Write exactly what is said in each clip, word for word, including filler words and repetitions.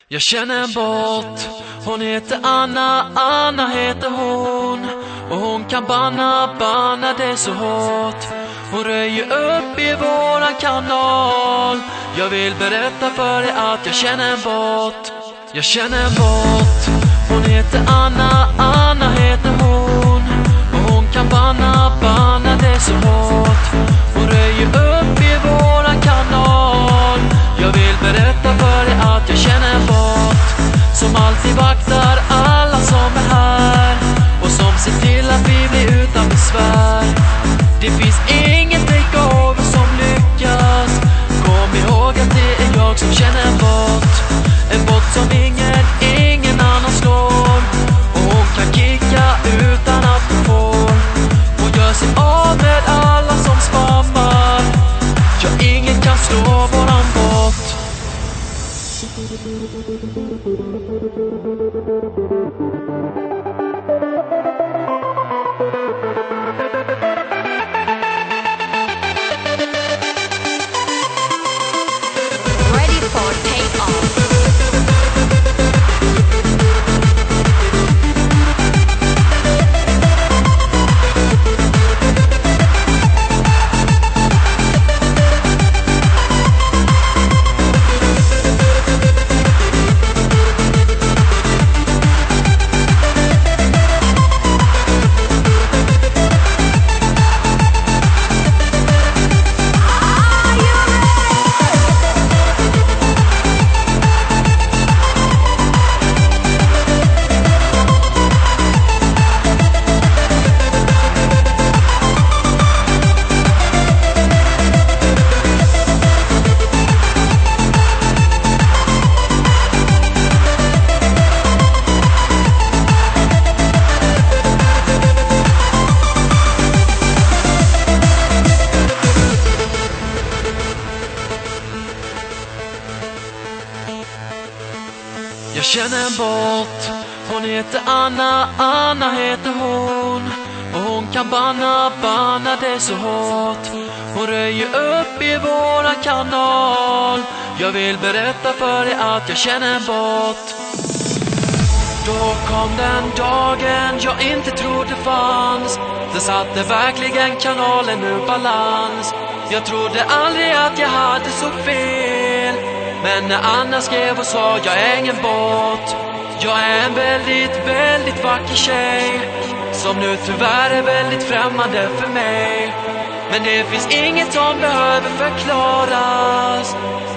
Jag känner en bot, hon heter Anna, Anna heter hon. Och hon kan banna, banna det så hårt. Hon röjer upp i våran kanal. Jag vill berätta för dig att jag känner en bot. Jag känner en bot, hon heter Anna, Anna heter hon. Och hon kan banna, banna det så hårt. Hon röjer upp i våran kanal. Jag vill berätta för dig att jag känner en bot som alltid vaktar alla som är här och som ser till att vi blir utan besvär. Det finns inget takeover som lyckas. Kom ihåg att det är jag som känner en bot. En bot som ingen, ingen annan slår. Och hon kan kicka utan att hon får. Hon gör sig av med alla som spammar. Ja, ingen kan slå våran bot. Ready for takeoff. Jag känner en bot, hon heter Anna, Anna heter hon. Och hon kan banna, banna det så hårt. Hon röjer upp i våran kanal. Jag vill berätta för dig att jag känner en bot. Då kom den dagen jag inte trodde fanns. Den satte verkligen kanalen ur balans. Jag trodde aldrig att jag hade så fel. Men när Anna skrev och sa jag är ingen bot. Jag är en väldigt, väldigt vacker tjej som nu tyvärr är väldigt främmande för mig. Men det finns inget som behöver förklaras.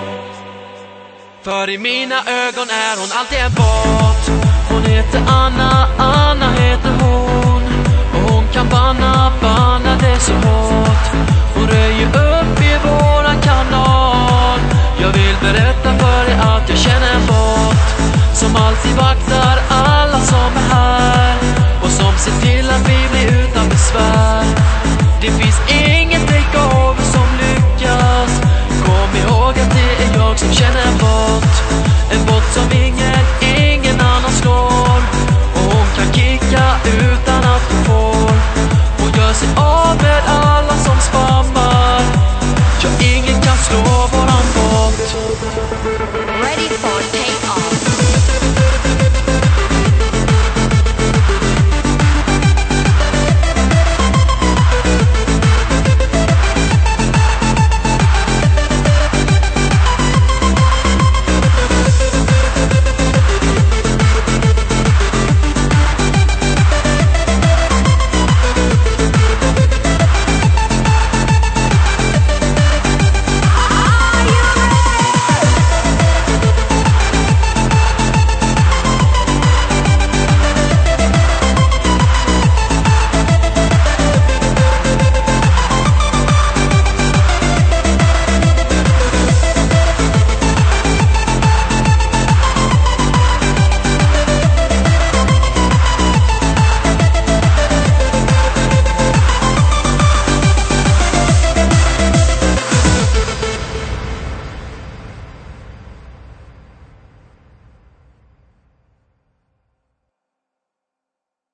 För i mina ögon är hon alltid en bot. Hon heter Anna, Anna heter hon. Och hon kan banna, banna det så hårt. Hon röjer upp i våran kanal. Jag vill berätta för dig att jag känner en bot som alltid vaktar alla som är här och som ser till att vi blir utan besvär. Det finns